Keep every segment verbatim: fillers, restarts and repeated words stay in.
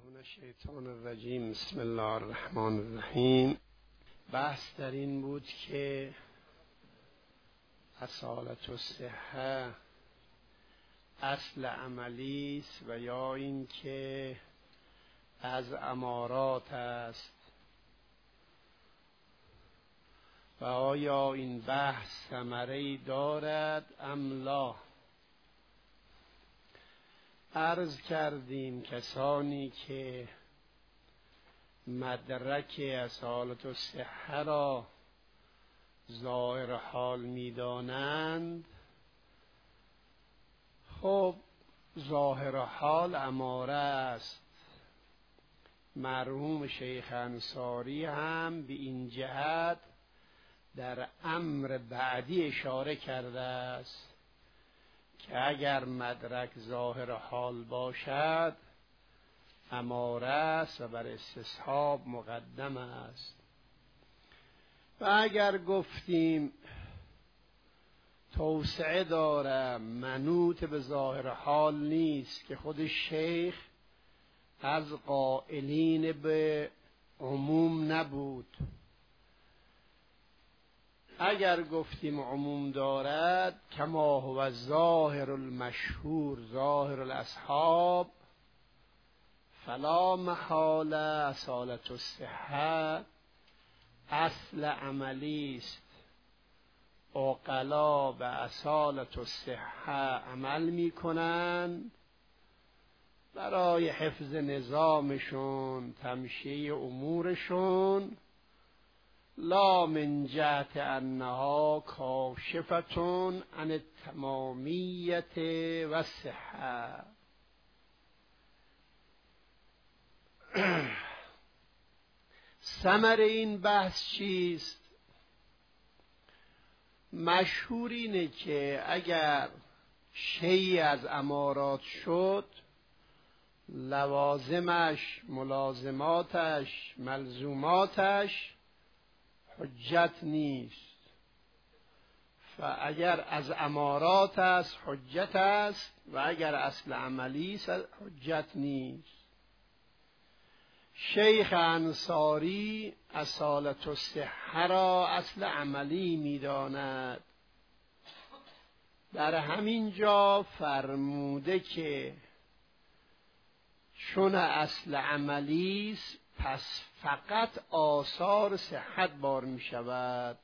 من الشیطان الرجیم. بسم الله الرحمن الرحیم. بحث در این بود که اصالت الصحه اصل عملی است و یا این که از امارات است و آیا این بحث ثمره‌ای دارد ام لا. عرض کردیم کسانی که مدرک اصالت الصحه را ظاهر حال می‌دانند، خب ظاهر حال اماره است. مرحوم شیخ انصاری هم به این جهت در امر بعدی اشاره کرده است که اگر مدرک ظاهر حال باشد اماره است و بر استصحاب مقدم است. و اگر گفتیم توسعه داره منوط به ظاهر حال نیست که خود شیخ از قائلین به عموم نبود، اگر گفتیم عموم دارد کما هو ظاهر المشهور ظاهر الاصحاب فلا محاله اصالت الصحه اصل عملی است. عقلا به اصالت الصحه عمل می کنند برای حفظ نظامشون، تمشیه امورشون، لا من جهت انها کاشفتون عن التمامیت و صحه. ثمر این بحث چیست؟ مشهور اینه که اگر شیئی از امارات شد لوازمش، ملازماتش، ملزوماتش حجت نیست. و اگر از امارات است حجت است و اگر اصل عملی است حجت نیست. شیخ انصاری اصالت الصحه را اصل عملی می‌داند. در همین جا فرموده که چون اصل عملی است پس فقط آثار صحت بار می شود،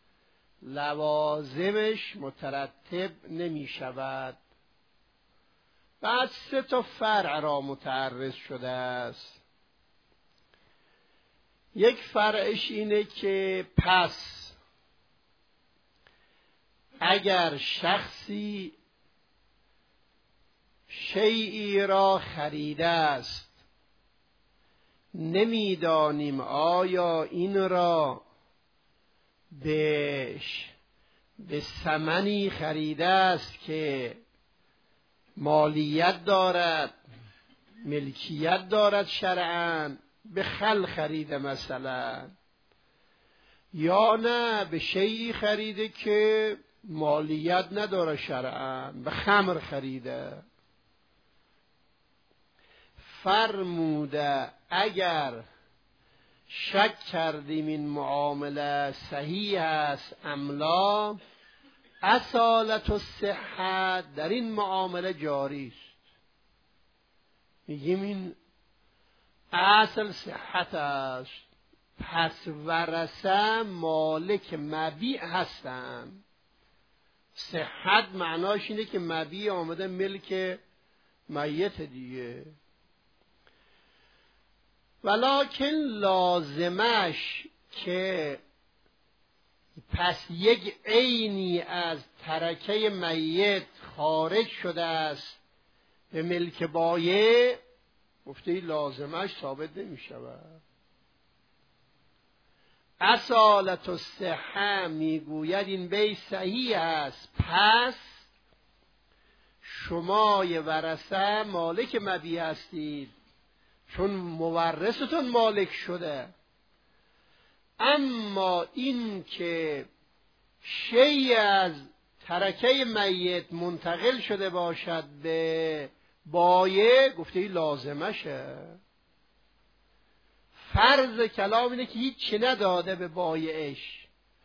لوازمش مترتب نمی شود. بعد سه تا فرع را متعرض شده است. یک فرعش اینه که پس اگر شخصی شیئی را خریده است، نمیدانیم آیا این را بهش به ثمنی خریده است که مالیت دارد، ملکیت دارد شرعاً، به خل خریده مثلا، یا نه به شیئی خریده که مالیت نداره شرعاً، به خمر خریده. فرموده اگر شک کردیم این معامله صحیح است ام لا، اصالت الصحه در این معامله جاری است. میگیم این اصل صحت است، پس ورثه مالک مبیع هستند. صحت معناش اینه که مبیع آمده ملک میت دیگه. ولکن لازمش که پس یک عینی از ترکه میت خارج شده است به ملک بایع، گفته لازمش ثابت نمی شود. اصالت الصحه میگوید این بیع صحیح است، پس شمای ورثه مالک مبیع هستید چون مورثتون مالک شده. اما این که شیء از ترکه میت منتقل شده باشد به بایع، گفته ای لازمشه. فرض کلام اینه که هیچ نداده به بایعش،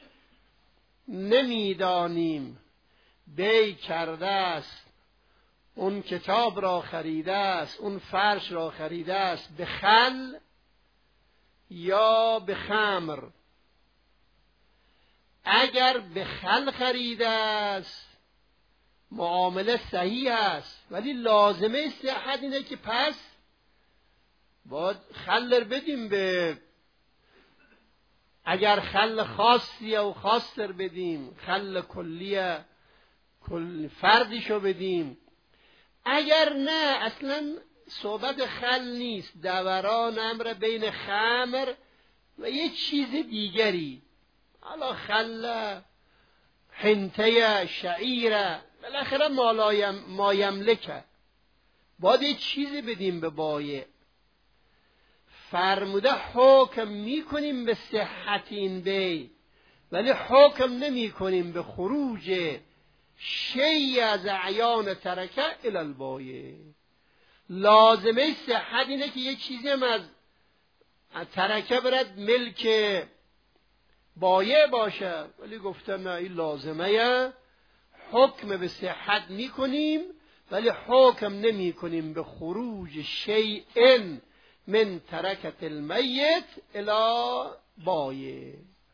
نمیدانیم بی کرده است، اون کتاب را خریده است، اون فرش را خریده است به خل یا به خمر. اگر به خل خریده است معامله صحیح است، ولی لازمه صحت اینه که پس باید خل بدیم به، اگر خل خاصیه و خاصتر بدیم، خل کلیه کل فردیشو بدیم. اگر نه اصلا صحبت خل نیست، دوران امر بین خمر و یه چیز دیگری، حالا خل، حنطه، شعیره، بالاخره ما یملکه، باید یه چیزی بدیم به بایع. فرموده حکم میکنیم به صحت این بی، ولی حکم نمی کنیم به خروج شیء از اعیان ترکه الی البایع. لازمه صحت اینه که یه چیزی هم از ترکه برد ملک بایع باشه، ولی گفتن نه این لازمه، حکم به صحت میکنیم ولی حکم نمی کنیم به خروج شیء من ترکت المیت الی بایع.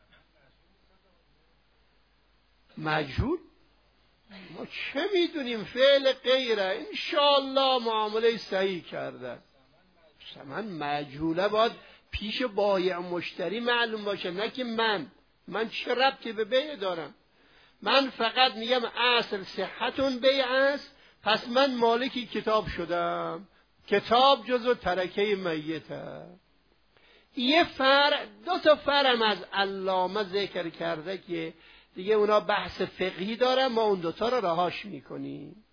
مجهول ما چه میدونیم، فعل غیره، انشاءالله معامله صحیح کرده. من مجهوله باید پیش بایع مشتری معلوم باشه، نه که من من چه ربطی به بیع دارم. من فقط میگم اصل صحتون بیع است، پس من مالکی کتاب شدم، کتاب جزو ترکه میته. یه فرع، دو تا فرعم از علامه ذکر کرده که دیگه اونا بحث فقهی داره، ما اون دوتا رو رهاش میکنیم.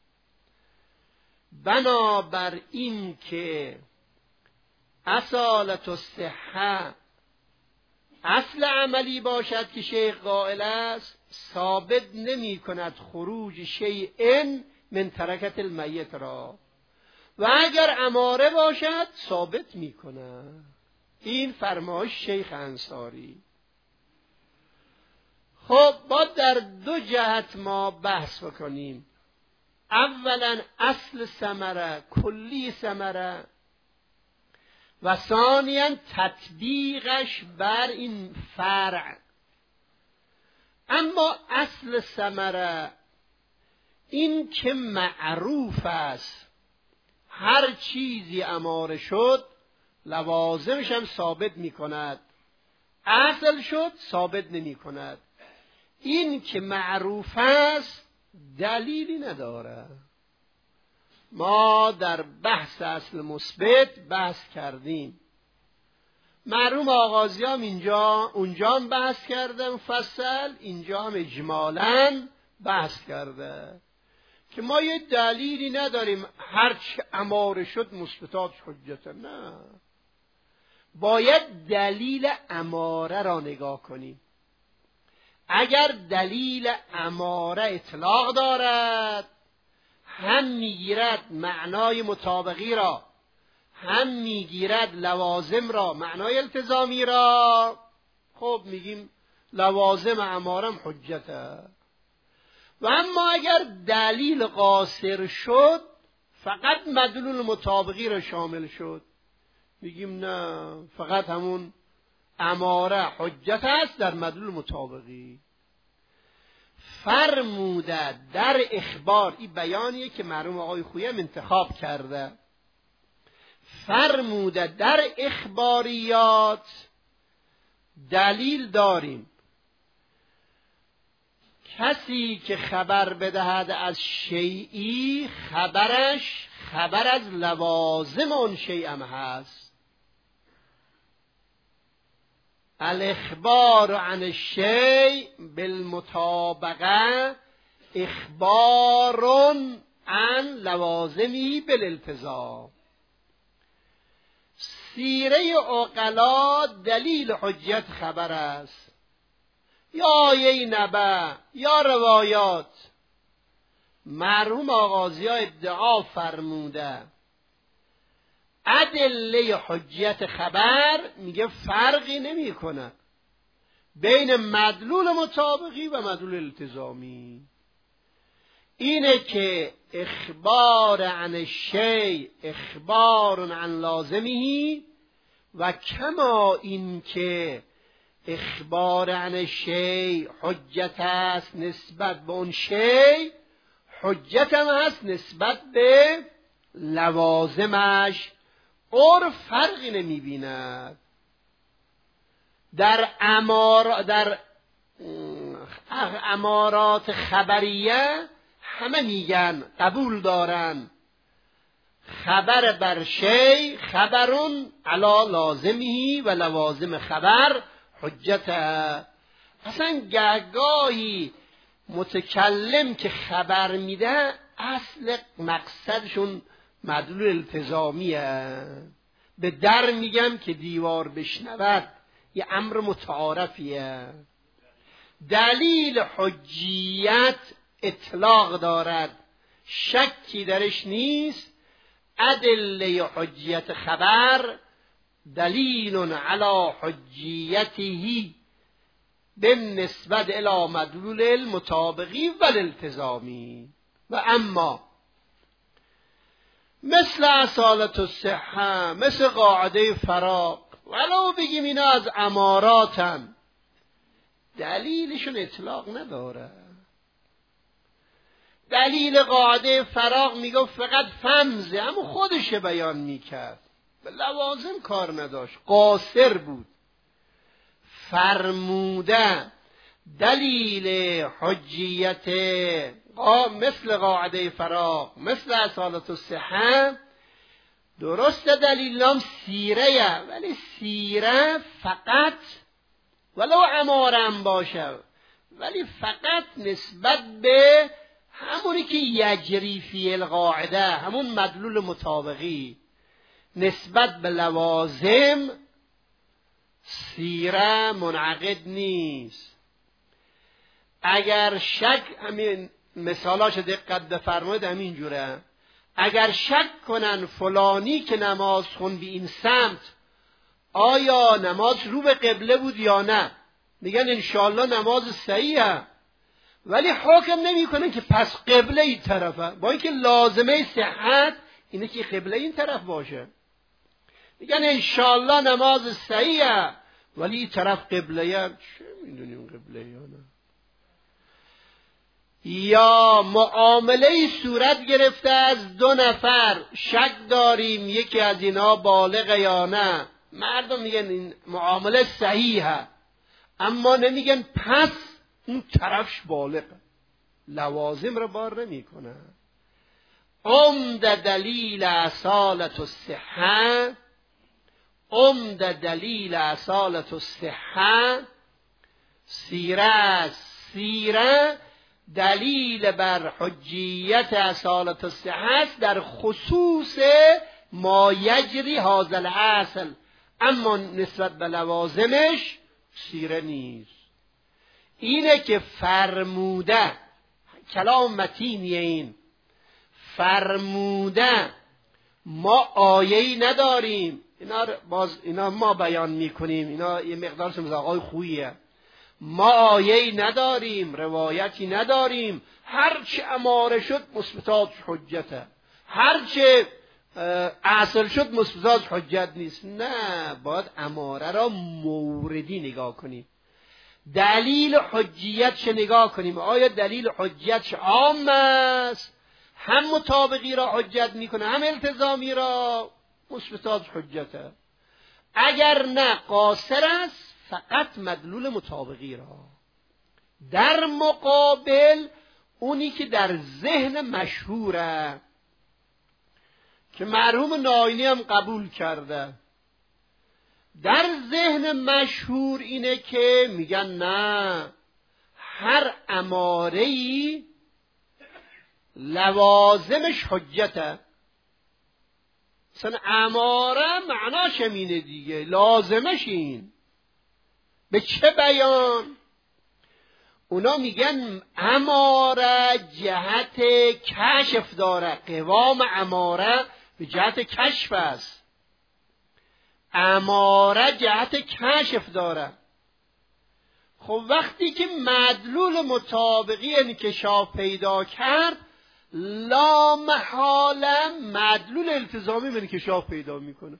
بنابر این که اصالت الصحه اصل عملی باشد که شیخ قائل است، ثابت نمی کند خروج شیء من ترکت المیت را، و اگر اماره باشد ثابت می کند. این فرمایش شیخ انصاری. خب با در دو جهت ما بحث بکنیم. اولا اصل ثمره، کلی ثمره، و ثانیاً تطبیقش بر این فرع. اما اصل ثمره این که معروف است، هر چیزی اماره شد لوازمش هم ثابت می کند، اصل شد ثابت نمی کند. این که معروف است دلیلی نداره. ما در بحث اصل مثبت بحث کردیم، مرحوم آغازی هم اینجا اونجا هم بحث کرده مفصل، اینجا هم اجمالاً بحث کرده که ما یه دلیلی نداریم هرچه اماره شد مثبتات حجت. نه، باید دلیل اماره را نگاه کنیم. اگر دلیل اماره اطلاق دارد، هم میگیرد معنای مطابقی را، هم میگیرد لوازم را، معنای التزامی را، خب میگیم لوازم امارم حجته. و اما اگر دلیل قاصر شد، فقط مدلول مطابقی را شامل شد، میگیم نه، فقط همون اماره حجت است در مدلول مطابقی. فرموده در اخبار، این بیانیه که مرحوم آقای خویم انتخاب کرده، فرموده در اخباریات دلیل داریم، کسی که خبر بدهد از شیئی خبرش خبر از لوازم اون شیء هم هست. الاخبار عن الشیء بالمطابقه اخبار عن لوازمی بالالتزام. سیره عقلا دلیل حجت خبر است، یا آیه نبع یا روایات. مرحوم آغازی ها ادعا فرموده ادله حجیت خبر میگه فرقی نمی کنه بین مدلول مطابقی و مدلول التزامی. اینه که اخبار عن الشیء اخبار عن لازمه و کما این که اخبار عن الشیء حجت است نسبت به اون شیء، حجت هم هست نسبت به لوازمش. عرف فرقی نمی بیند. در امار در امارات خبریه همه میگن قبول دارن خبر بر شی خبرون علا لازمی و لوازم خبر حجت. اصلا گاهی متکلم که خبر میده اصل مقصدشون مدلول التزامیه. به در میگم که دیوار بشنود، یه امر متعارفیه. دلیل حجیت اطلاق دارد، شکی درش نیست. ادله حجیت خبر دلیل علی حجیته بالنسبت الی مدلول المطابقی و الالتزامی. و اما مثل اصالت الصحه، مثل قاعده فراق، ولو بگیم اینا از اماراتن، دلیلشون اطلاق نداره. دلیل قاعده فراق میگفت فقط فمزه، اما خودش بیان میکرد، به لوازم کار نداشت، قاصر بود. فرموده دلیل حجیت مثل قاعده فراق، مثل اصالت الصحه، درست دلیلم سیره، ولی سیره فقط ولو امارم باشه، ولی فقط نسبت به همونی که یجری فی القاعده، همون مدلول مطابقی، نسبت به لوازم سیره منعقد نیست. اگر شک، همین مثالاش دقت بفرمایید، همین جوره. اگر شک کنن فلانی که نماز خون به این سمت آیا نماز رو به قبله بود یا نه، میگن انشاءالله نماز صحیحه، ولی حکم نمی کنن که پس قبله این طرفه، با اینکه لازمه صحت اینه که قبله این طرف باشه. میگن انشاءالله نماز صحیحه، ولی این طرف قبله یا چه میدونیم قبله یا نه. یا معامله صورت گرفته از دو نفر، شک داریم یکی از اینا بالغ یا نه، مردم میگن این معامله صحیحه، اما نمیگن پس اون طرفش بالغه، لوازم رو بار نمی کنه. عمده دلیل اصالت الصحه، عمده دلیل اصالت الصحه سیره. سیره دلیل بر حجیت اصالت الصحه است در خصوص ما یجری هذا الاصل، اما نسبت به لوازمش سیره نیست. اینه که فرموده، کلام متینیه، این فرموده ما آیه‌ای نداریم، اینا باز اینا ما بیان میکنیم، اینا یه مقدارش مزاقای خوییه. ما آیه‌ای نداریم، روایتی نداریم، هرچه اماره شد مثبتات حجته، هرچه اصل شد مثبتات حجت نیست. نه، باید اماره را موردی نگاه کنیم، دلیل حجیتش نگاه کنیم. آیا دلیل حجیتش عام است، هم مطابقی را حجت میکنه هم التزامی را، مثبتات حجته. اگر نه قاصر است، فقط مدلول مطابقی را. در مقابل اونی که در ذهن مشهوره، که مرحوم ناینی هم قبول کرده، در ذهن مشهور اینه که میگن نه، هر اماره‌ای لوازمش حجته. مثلا اماره معناش همینه دیگه، لازمش این. به چه بیان؟ اونا میگن اماره جهت کشف داره، قوام اماره به جهت کشف است. اماره جهت کشف داره. خب وقتی که مدلول مطابقی انکشاف پیدا کرد، لا محاله مدلول التزامی انکشاف پیدا میکنه.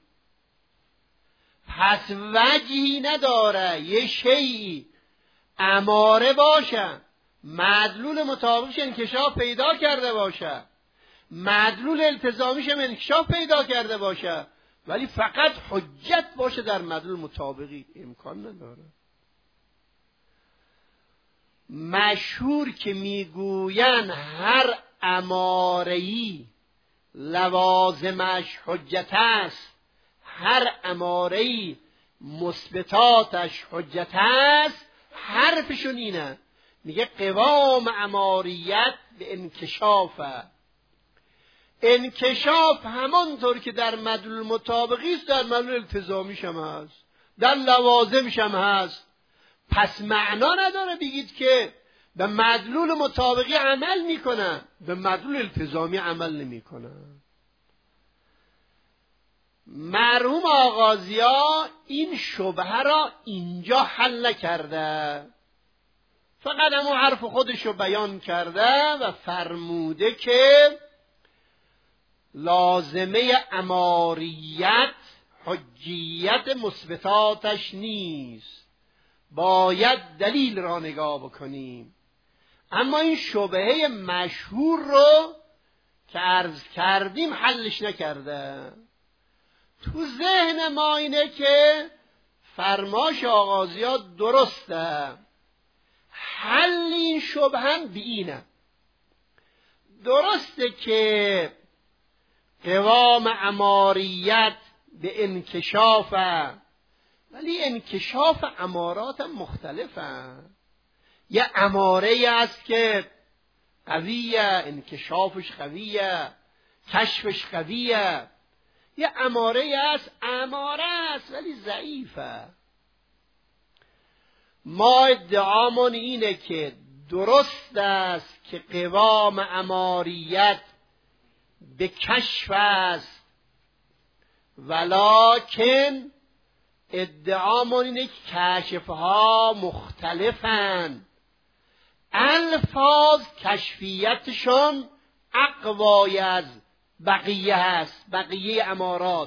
پس وجهی نداره یه شیئی اماره باشه، مدلول مطابقش انکشاف پیدا کرده باشه، مدلول التزامیش هم انکشاف پیدا کرده باشه، ولی فقط حجت باشه در مدلول مطابقی. امکان نداره. مشهور که میگوین هر اماره‌ای لوازمش حجت است، هر اماره‌ای مثبتاتش حجت است، حرفشون اینه. میگه قوام اماریت به انکشافه. انکشاف همانطور که در مدلول مطابقی است، در مدلول التزامیش هم هست، در لوازمش هم هست. پس معنا نداره بگید که به مدلول مطابقی عمل میکنن، به مدلول التزامی عمل نمیکنن. مرحوم آغازیا این شبهه را اینجا حل نکرده، فقط همون حرف خودش رو بیان کرده و فرموده که لازمه اماریت حجیت مثبتاتش نیست، باید دلیل را نگاه بکنیم. اما این شبهه مشهور رو که عرض کردیم حلش نکرده. تو ذهن ما اینه که فرماش آغازیا درسته، حل این شبهه بیینه. درسته که قوام اماریت به انکشافه، ولی انکشاف امارات هم مختلفه. یه اماره است که قویه، انکشافش قویه، کشفش قویه. یه اماره است، اماره است ولی ضعیفه. ما ادعامون اینه که درست است که قوام اماریت به کشف است، ولکن ادعامون اینه که کشفها مختلفن، الفاظ کشفیتشون اقوای از بقیه هست. بقیه امارات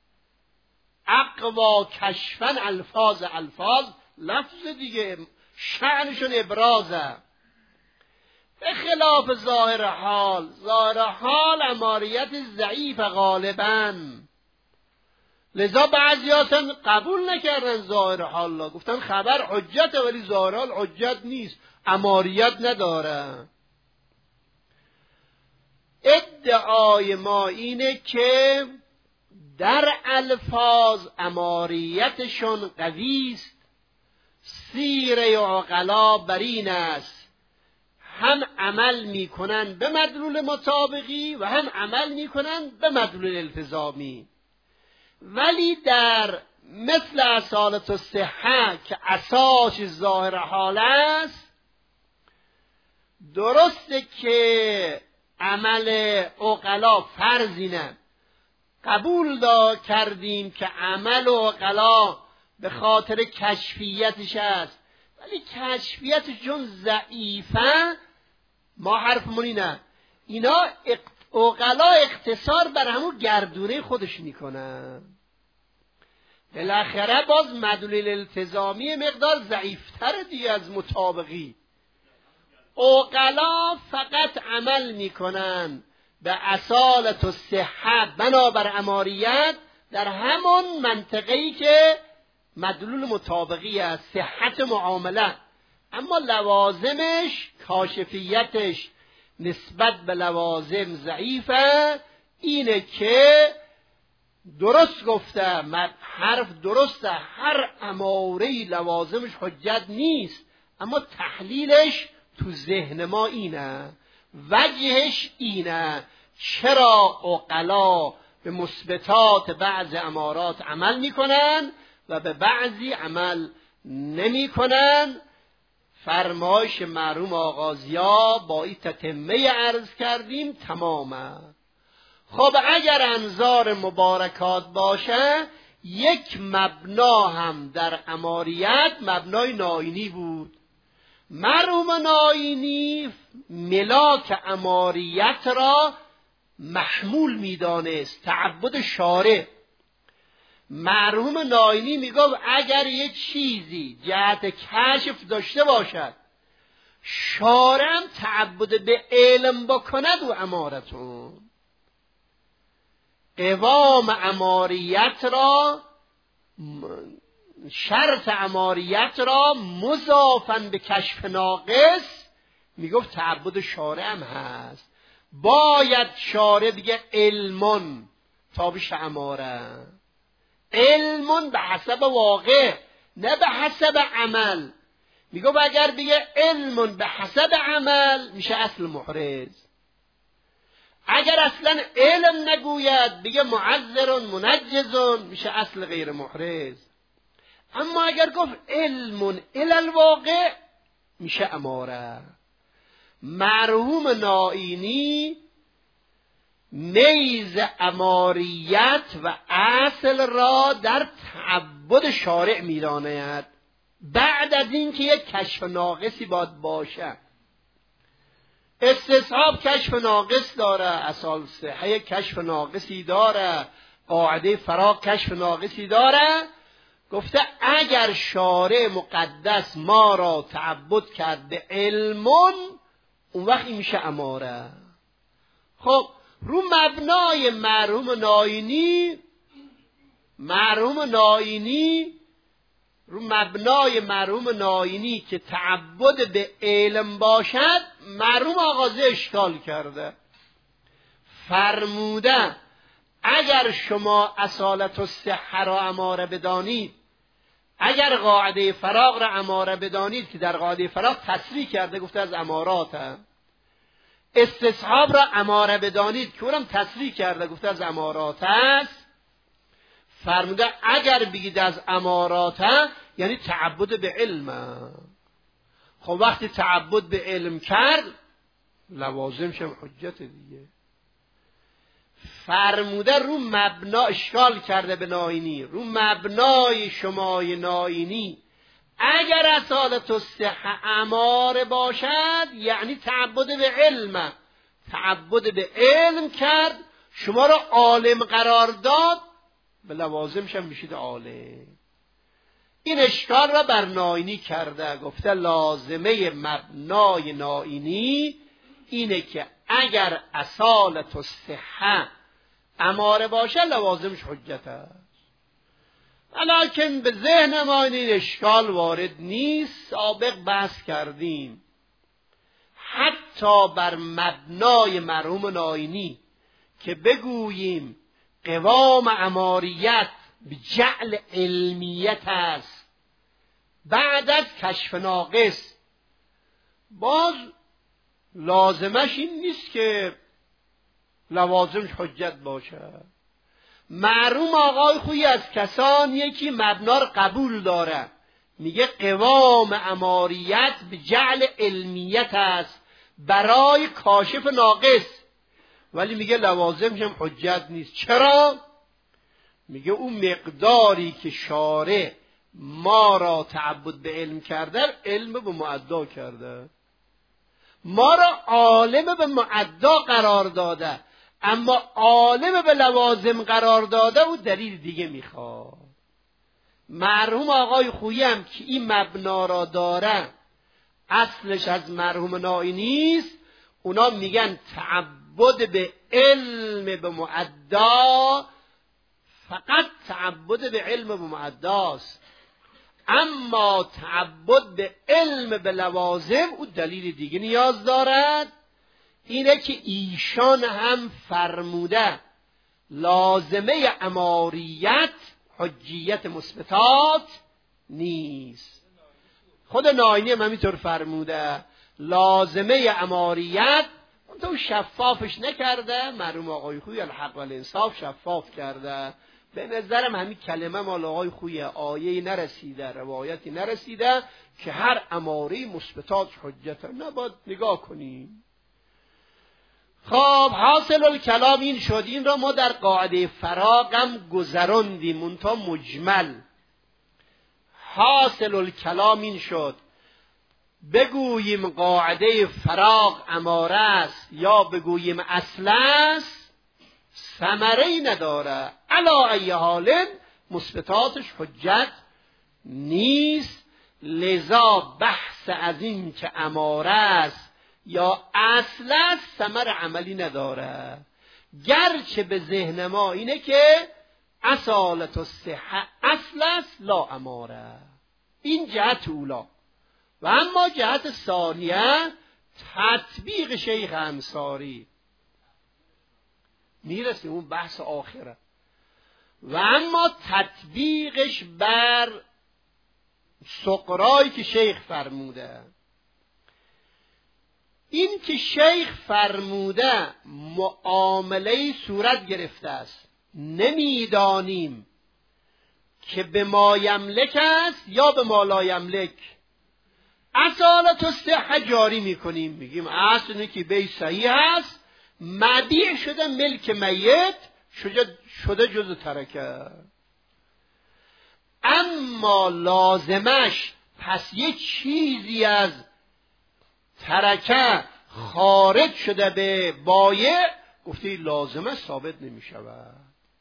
اقوا کشفن، الفاظ الفاظ لفظ دیگه شأنشون ابرازه، به خلاف ظاهر حال. ظاهر حال اماریت ضعیف غالباً، لذا بعضی اصلا قبول نکردن ظاهر حال را، گفتن خبر حجته ولی ظاهر حال حجت نیست، اماریت نداره. ادعای ما اینه که در الفاظ اماریتشون قوی است. سیره عقلا بر این است هم عمل میکنن به مدلول مطابقی و هم عمل میکنن به مدلول التزامی. ولی در مثل اصالت الصحه که اساس ظاهر حال است، درسته که عمل عقلا فرضینه، قبول دا کردیم که عمل عقلا به خاطر کشفیتش است، ولی کشفیتش چون ضعیفه، ما حرفمون اینه اینا عقلا اختصار بر همون گردونه خودش میکنن. بالاخره باز مدلول التزامی مقدار ضعیفتر دیگه از مطابقی. عقلا فقط عمل میکنن به اصالت الصحه بنابر اماریت در همون منطقه‌ای که مدلول مطابقی است، صحت معامله. اما لوازمش، کاشفیتش نسبت به لوازم ضعیفه. اینه که درست گفته، حرف درسته، هر اماره‌ای لوازمش حجت نیست، اما تحلیلش تو ذهن ما اینه، وجهش اینه چرا عقلا به مثبتات بعض امارات عمل میکنن و به بعضی عمل نمیکنن. فرمایش مرحوم آغازیا با این تتمه عرض کردیم تمامه. خب اگر انظار مبارکات باشه، یک مبنا هم در اماریت مبنای ناینی بود. مرحوم ناینی ملاک اماریت را محمول میدانست، تعبد شارع. مرحوم ناینی میگفت اگر یک چیزی جهت کشف داشته باشد، شارع هم تعبد به علم بکند و امارتون. قوام اماریت را، شرط اماریت را مضافاً به کشف ناقص میگفت تعبد شارع هم هست. باید شارع بگه علمون تا بشه اماره، علمون به حسب واقع نه به حسب عمل. میگفت اگر بگه علمون به حسب عمل میشه اصل محرز. اگر اصلا علم نگوید بگه معذرون منجزون میشه اصل غیر محرز. اما اگر گفت علمون الی الواقع میشه اماره. مرحوم ناینی میز اماریت و اصل را در تعبد شارع میداند، بعد از این که یک کشف ناقصی باید باشه. استصحاب کشف ناقص داره، اصال صحه کشف ناقصی داره، قاعده فراغ کشف ناقصی داره. گفته اگر شارع مقدس ما را تعبد کرده علمون، اون وقت میشه اماره. خب رو مبنای مرحوم ناینی مرحوم ناینی رو مبنای مرحوم ناینی که تعبد به علم باشد، مرحوم آغازی اشکال کرده. فرموده اگر شما اصالت الصحه را اماره بدانید، اگر قاعده فراغ را اماره بدانید که در قاعده فراغ تصریح کرده گفته از امارات هم. استصحاب را اماره بدانید که اونم تصریح کرده گفته از امارات است. فرموده اگر بگید از امارات هم یعنی تعبد به علم. خب وقتی تعبد به علم کرد لوازمش هم حجت دیگه. فرموده رو مبنا اشکال کرده به ناینی، رو مبنای شمای ناینی اگر اصالت الصحه اماره باشد یعنی تعبد به علم، تعبد به علم کرد، شما را عالم قرار داد، به لوازمش هم میشید عالم. این اشکال را بر ناینی کرده. گفته لازمه مبنای ناینی اینه که اگر اصالت الصحه اماره باشه لوازمش حجت است. ولیکن به ذهن ما این اشکال وارد نیست. سابق بحث کردیم حتی بر مبنای مرحوم ناینی که بگوییم قوام اماریت به جعل علمیت است بعد از کشف ناقص، باز لازمش این نیست که لوازمش حجت باشه. مرحوم آقای خویی از کسانیه که مبنا رو قبول داره، میگه قوام اماریت به جعل علمیت است برای کاشف ناقص، ولی میگه لوازمش هم حجت نیست. چرا؟ میگه اون مقداری که شارع ما را تعبد به علم کرده علم به معدا کرده، ما را عالم به معدا قرار داده، اما عالم به لوازم قرار داده و دلیل دیگه میخواد. مرحوم آقای خویی هم که این مبنا را داره اصلش از مرحوم ناینی است. اونا میگن تعبد به علم به معدا فقط تعبد به علم به معداست، اما تعبد به علم به لوازم او دلیل دیگه نیاز دارد. اینه که ایشان هم فرموده لازمه اماریت حجیت مثبتات نیست. خود ناینی هم همینطور فرموده لازمه اماریت، تو شفافش نکرده. مرحوم آقای خویی الحق و الانصاف شفاف کرده. به نظرم همین کلمه مال آقای خویی، آیه‌ای نرسیده، روایتی نرسیده که هر اماره مثبتات حجت. نباید نگاه کنیم. خب حاصل الکلام این شد، این را ما در قاعده فراغم گذراندیم منتها مجمل. حاصل الکلام این شد بگوییم قاعده فراغ اماره است یا بگوییم اصل است، ثمره‌ای نداره. علی ای حال مثبتاتش حجت نیست. لذا بحث از این که اماره است یا اصل است ثمر عملی نداره، گرچه به ذهن ما اینه که اصالت الصحه اصل است لا اماره. این جهت اولا. و اما جهت ثانیه تطبیق شیخ انصاری، میرسیم اون بحث آخره. و اما تطبیقش بر سقرایی که شیخ فرموده، این که شیخ فرموده معامله صورت گرفته است، نمیدانیم که به ما یملک است یا به ما لا یملک. اصالت الصحه جاری میکنیم، میگیم اصل اینه که بی صحیح است، مبیع شده ملک میت، شده جز ترکه. اما لازمش پس یه چیزی از ترکه خارج شده به بایع، گفته لازمه ثابت نمی شود.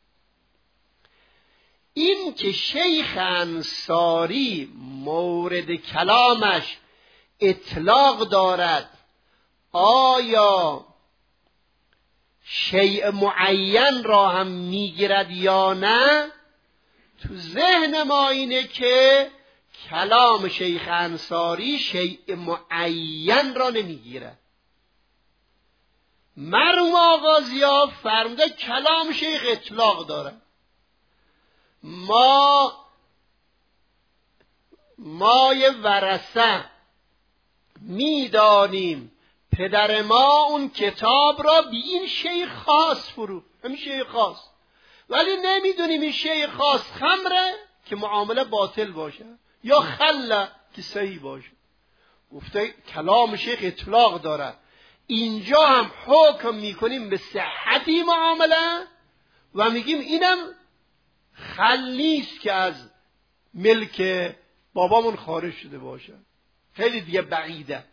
این که شیخ انصاری مورد کلامش اطلاق دارد، آیا شیء معین را هم میگیرد یا نه، تو ذهن ما اینه که کلام شیخ انصاری شیء معین را نمیگیرد. مرحوم آغازیا فرموده کلام شیخ اطلاق دارد. ما مای ورثه میدانیم پدر ما اون کتاب را به این شیخ خاص فرو، همین شیخ خاص، ولی نمیدونیم این شیخ خاص خمره که معامله باطل باشه یا خله که صحیح باشه. گفته کلام شیخ اطلاق داره. اینجا هم حکم میکنیم به صحتی معامله و میگیم اینم خل نیست که از ملک بابامون خارج شده باشه، خیلی دیگه بعیده.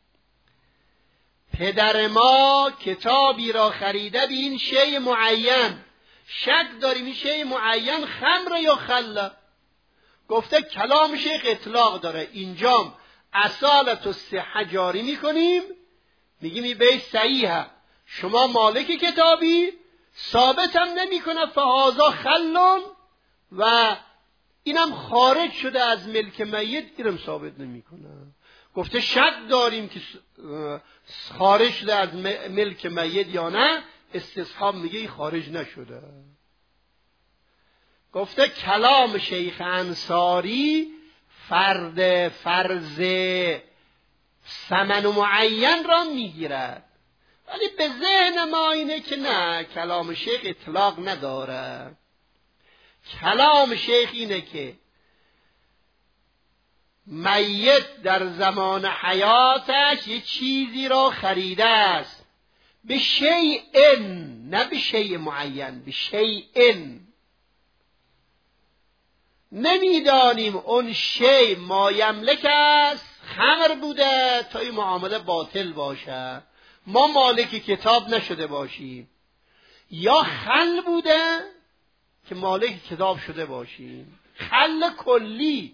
پدر ما کتابی را خریده به این شیء معین، شک داریم این شیء معین خمره یا خله. گفته کلام شیخ اطلاق داره، اینجا اصالت الصحه جاری میکنیم، میگیم این بیت صحیحه، شما مالک کتابی، ثابت هم نمیکنه فهذا خلون و اینم خارج شده از ملک میت، اینم ثابت نمیکنه. گفته شک داریم که خارج شده از ملک میت یا نه، استصحاب میگه این خارج نشده. گفته کلام شیخ انصاری فرد فرض ثمن معین را میگیرد، ولی به ذهن ما اینه که نه، کلام شیخ اطلاق نداره. کلام شیخ اینه که میت در زمان حیاتش یه چیزی را خریده است به شیء، نه به شیء معین، به شیء. نمیدانیم اون شیء ما یملک است خمر بوده تا این معامله باطل باشه، ما مالک کتاب نشده باشیم، یا خل بوده که مالک کتاب شده باشیم، خل کلی.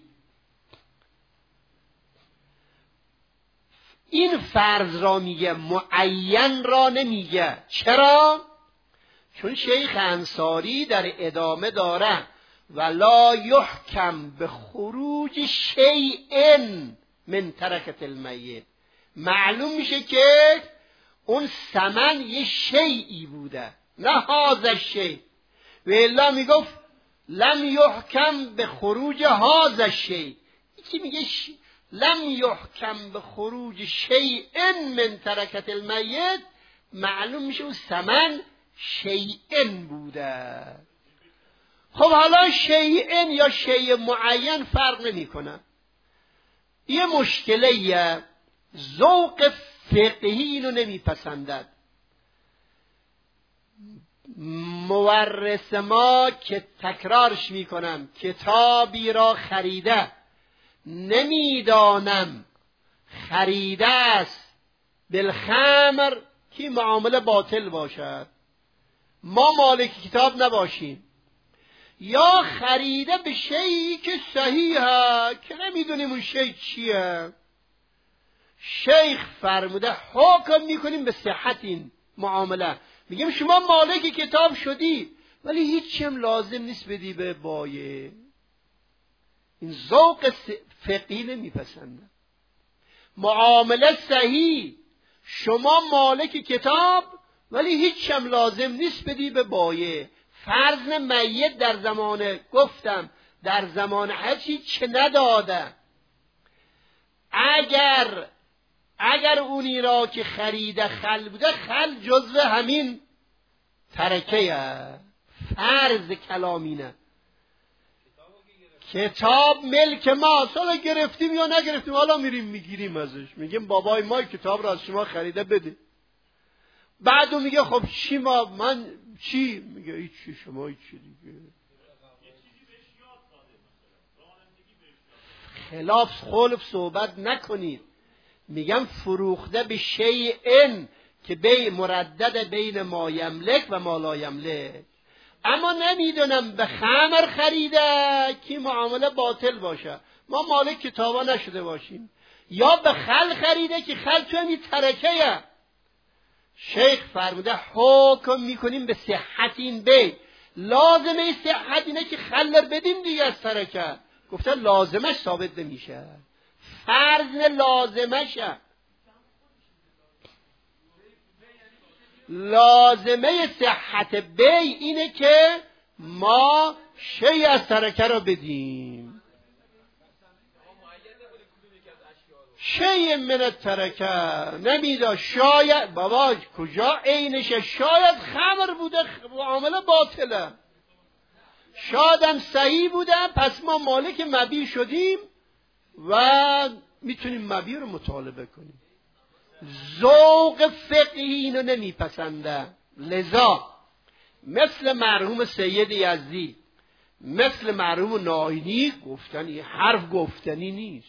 این فرض را میگه، معین را نمیگه. چرا؟ چون شیخ انصاری در ادامه داره ولا یحکم به خروج شیء من ترکت المیت. معلوم میشه که اون ثمن یه شیئی بوده، نه هذا الشیء. و الا میگفت لم یحکم به خروج هذا الشیء. یکی میگه ش... لم یحکم به خروج شیء من ترکت المیت، معلوم میشه اون ثمن شیء بوده. خب حالا شیء یا شیء معین فرق نمی کنه. یه مشکلیه، ذوق فقهی اینو نمیپسندد. مورث ما که تکرارش میکنم کتابی را خریده نمیدانم خریده است بالخمر که معامله باطل باشد، ما مالک کتاب نباشیم، یا خریده به شیئی که صحیحه که نمیدونیم اون شیء چیه. شیخ فرموده حکم میکنیم به صحت این معامله، میگیم شما مالک کتاب شدی ولی هیچ هم لازم نیست بدی به بایع. این ذوق فقهی نمیپسنده. معامله صحیح، شما مالک کتاب ولی هیچ هم لازم نیست بدی به بایع. فرض میت در زمان گفتم در زمان حج هیچ نداده، اگر اگر اونی را که خریده خل بوده، خل جزو همین ترکه. فرض کلامینه کتاب ملک ما، حالا گرفتیم یا نگرفتیم، حالا میریم میگیریم ازش، میگیم بابای ما کتاب را از شما خریده بده. بعدو میگه خب چی ما من چی؟ میگه ای چی شما ای چی دیگه. خلاف خلف صحبت نکنید. میگم فروخته به شیء که بی مردد بین ما یملک و ما لا یملک. اما نمیدونم به خمر خریده که معامله باطل باشه، ما مالک کتابا نشده باشیم، یا به خل خریده که خل تو همی ترکه. شیخ فرموده حکم میکنیم به صحت این بی. لازمه صحت اینه که خل بدیم دیگه از ترکه. گفته لازمش ثابت نمیشه، فرض لازمشه. لازمه صحت بی اینه که ما شی از ترکه رو بدیم. شی من ترکه نمیدا، شاید بابا کجا عینشه، شاید خمر بوده معامله باطله، شایدم صحیح بوده، پس ما مالک مبیع شدیم و میتونیم مبیع رو مطالبه کنیم. ذوق فقهی اینو نمیپسنده. لذا مثل مرحوم سید یزدی، مثل مرحوم ناینی گفتن این حرف گفتنی نیست.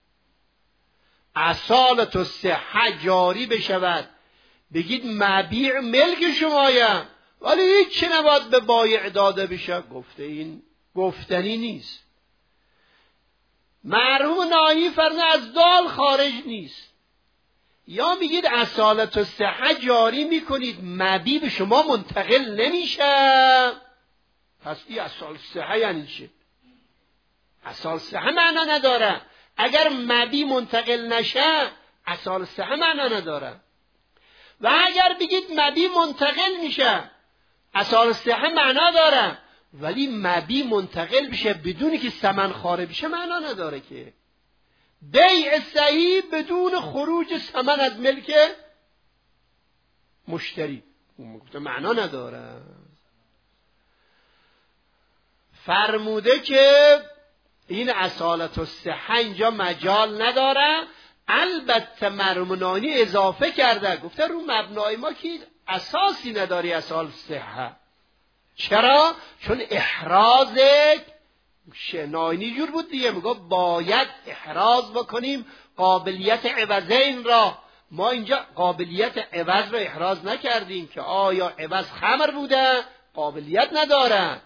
اصالت و صحه جاری بشود، بگید مبیع ملک شمایم ولی هیچ نباید به بایع داده بشه، گفته این گفتنی نیست. مرحوم ناینی فرمود از دال خارج نیست. یا میگید اصالت و صحه جاری میکنید مبیع به شما منتقل نمیشه، پس این اصال صحه یعنی چه؟ اصال صحه معنا نداره. اگر مبیع منتقل نشه اصال صحه معنا نداره. و اگر بگید مبیع منتقل میشه اصال صحه معنا داره، ولی مبیع منتقل بشه بدونی که ثمن خارج بشه معنا نداره. که بیع صحیح بدون خروج ثمن از ملک مشتری معنا نداره. فرموده که این اصالت و صحه اینجا مجال نداره. البته مرحوم ناینی اضافه کرده، گفته رو مبنای ما که اساسی نداری اصال صحه. چرا؟ چون احراز ناینی جور بود دیگه، میگه باید احراز بکنیم قابلیت عوضین را. ما اینجا قابلیت عوض را احراز نکردیم که آیا عوض خمر بوده، قابلیت نداره.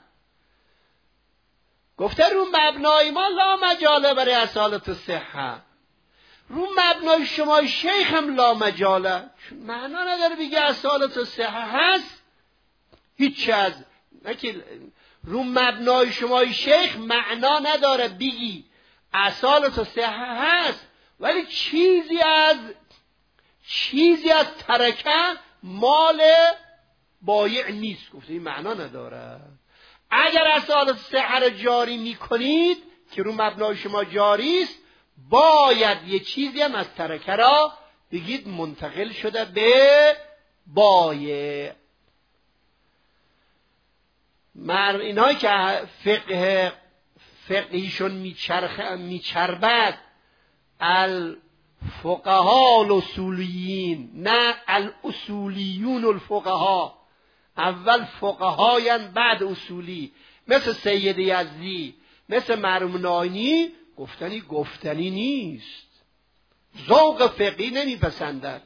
گفته رو مبنای ما لا مجاله برای اصالت و صحه، رو مبنای شما شیخ هم لا مجاله، چون معنا نداره بگه اصالت و صحه هست هیچ از نکه. رو مبنای شما شیخ معنا نداره بگی اصالت و صحه هست ولی چیزی از چیزی از ترکه مال بایع نیست. گفته این معنا نداره. اگر اصالت صحه را جاری میکنید که رو مبنای شما جاری است، باید یه چیزی هم از ترکه را بگید منتقل شده به بایع. مر اینایی که فقه فقهیشون میچرخ میچربد الفقها الاصولیین، نه الاصولیون الفقها. اول فقهاین بعد اصولی، مثل سید یزدی، مثل مرحوم ناینی، گفتنی گفتنی نیست، ذوق فقهی نمیپسندن.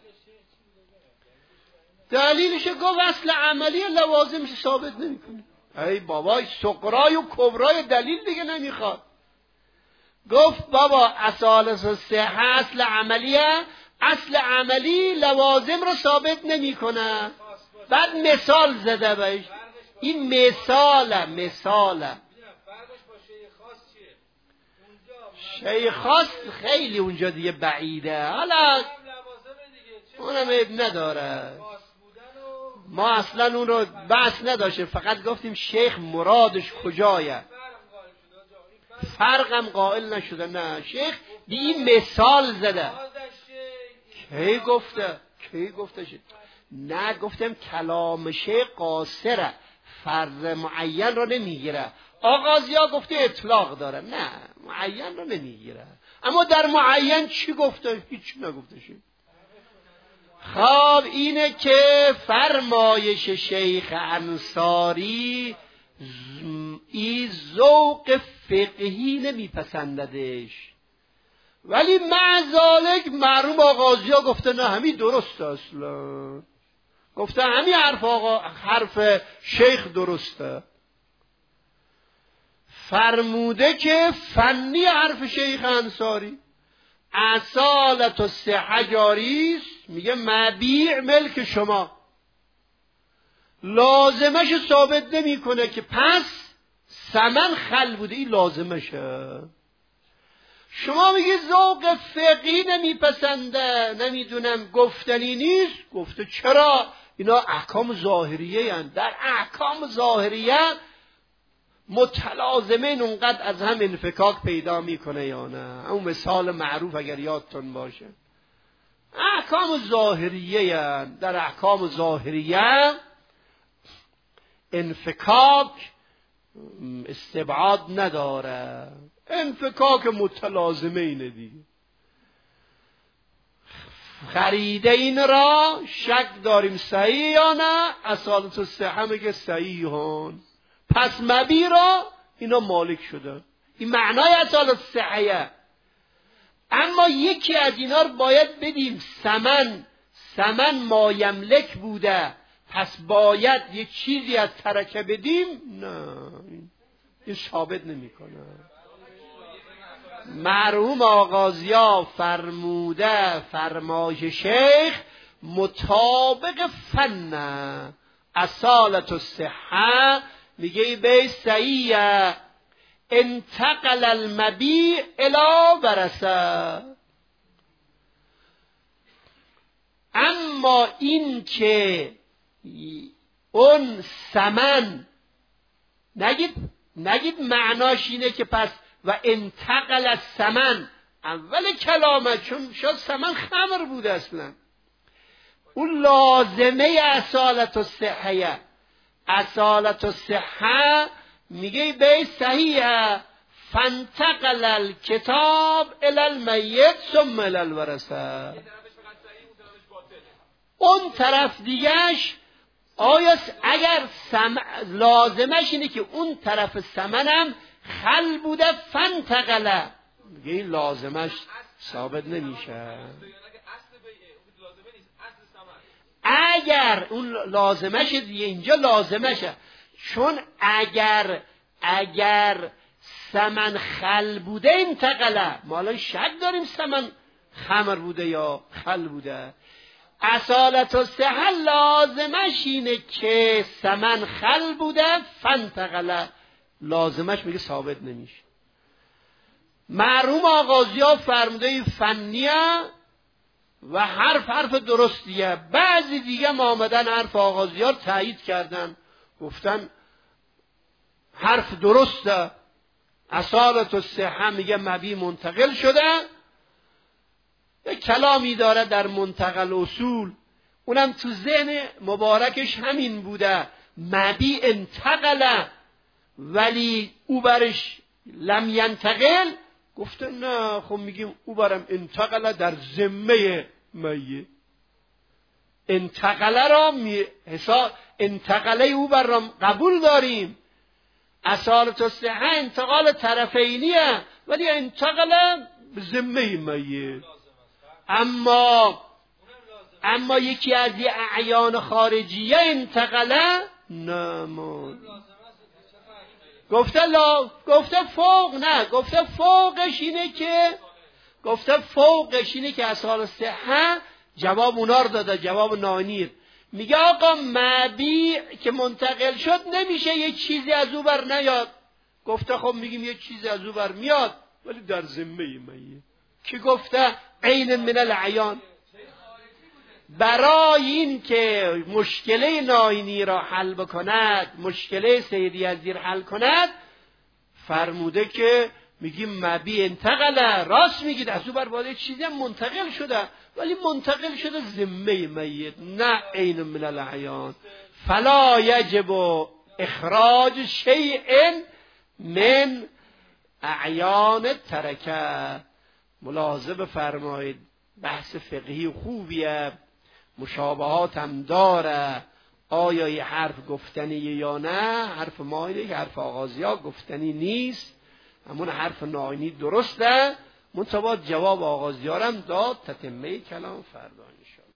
دلیلش گفت اصل عملی لوازمش ثابت نمیکنه. ای بابای سقرای و کبرای دلیل دیگه نمیخواد. گفت بابا اصالت الصحه اصل عملیه، اصل عملی لوازم رو ثابت نمیکنه. بعد مثال زده بهش، این مثاله مثاله شیء خاص خیلی اونجا دیگه بعیده، حالا اونم عیب نداره، ما اصلا اون رو بحث نداشته، فقط گفتیم شیخ مرادش کجایه، فرقم قائل نشده. نه شیخ بی این مثال زده. کی گفته کی گفته شد؟ نه گفتم کلام شیخ قاصره، فرض معین رو نمیگیره. آغازیا گفته اطلاق داره، نه معین رو نمیگیره. اما در معین چی گفته؟ هیچ نگفته شد. خب اینه که فرمایش شیخ انصاری این ذوق فقهی نمیپسنددش، ولی مع ذالک مرحوم آغازیا گفته نه همین درسته، اصلا گفته همین حرف آقا حرف شیخ درسته. فرموده که فنی حرف شیخ انصاری اصالت الصحه جاری است، میگه مبیع ملک شما، لازمش ثابت نمیکنه که پس ثمن خل بوده، این لازمشه. شما میگی ذوق فقهی نمیپسنده، نمیدونم گفتنی نیست. گفته چرا؟ اینا احکام ظاهریه هستند. در احکام ظاهریه متلازمین اونقدر از هم انفکاک پیدا میکنه یا نه؟ اون مثال معروف اگر یادتون باشه، احکام ظاهریه هستند. در احکام ظاهریه انفکاک استبعاد نداره، انفکاک متلازمه اینه دیگه. خریده این را شک داریم صحیح یا نه، اصالت الصحه میگه صحیحون، پس مبی را اینا مالک شده. این معنای اصالت الصحه. اما یکی از اینا رو باید بدیم ثمن، ثمن ما یملک بوده، پس باید یه چیزی از ترکه بدیم. نه این ثابت نمیکنه. مرحوم آغازیا فرموده فرمایش شیخ مطابق فن اصالت الصحه، میگه بی صحیح انتقل المبیع الی ورثه. اما این که اون ثمن، نگید نگید معناش اینه که پس و انتقل الثمن، اول کلامه، چون شاید ثمن خمر بوده اصلا. اون لازمه اصالت الصحه، اصالت الصحه میگه به صحیحه فانتقل الکتاب الی المیت ثم الی الورثه. اون طرف دیگهش آیا اگر سم... لازمش اینه که اون طرف ثمنم خل بوده فانتقله، میگه این لازمش ثابت نمیشه. اگر اون لازمش دیگه اینجا لازمشه، چون اگر اگر ثمن خل بوده انتقله، ما الان شک داریم ثمن خمر بوده یا خل بوده. اصالت الصحه لازمش اینه که ثمن خل بوده فانتقله، لازمش میگه ثابت نمیشه. مرحوم آغازیا فرموده فنیه و حرف حرف درستیه. بعضی دیگه آمدن حرف آغازیا رو تایید کردن، گفتن حرف درسته، اصالت الصحه میگه مبی منتقل شده. یک کلامی داره در منتقل اصول، اونم تو ذهن مبارکش همین بوده، مبی انتقله، ولی او برش لم ینتقل. گفته نه، خب میگیم او برم انتقله در ذمه میه. انتقله را می حساب انتقله او بر را قبول داریم. اصالت الصحه انتقال طرفینیه، ولی انتقله به ذمه میت. اما اما یکی از یه اعیان خارجیه انتقله نمون. گفته لا گفته فوق نه گفته فوقش اینه که گفته فوقش اینه که اصال صحه جواب اونا رو داده، جواب نانیر. میگه آقا مبیع که منتقل شد نمیشه یه چیزی از او بر نیاد. گفته خب میگیم یه چیزی از او بر میاد ولی در ذمه میه. کی گفته؟ عین من العیان. برای این که مشکله ناینی را حل بکند، مشکله سید یزدی را حل کند، فرموده که میگیم مبی انتقله. راست میگید، از او بر باید چیزی هم منتقل شده ولی منتقل شده ذمه میت، نه عین من العیان. فلا یجب اخراج شیء من اعیان ترکه. ملاحظه فرمایید، بحث فقهی خوبیه، مشابهات هم داره. آیا یه حرف گفتنی یا نه؟ حرف ما اینه که حرف آغازیا گفتنی نیست، همون حرف ناینی درسته، منتها جواب آغازیا هم داد. تتمه کلام فردا.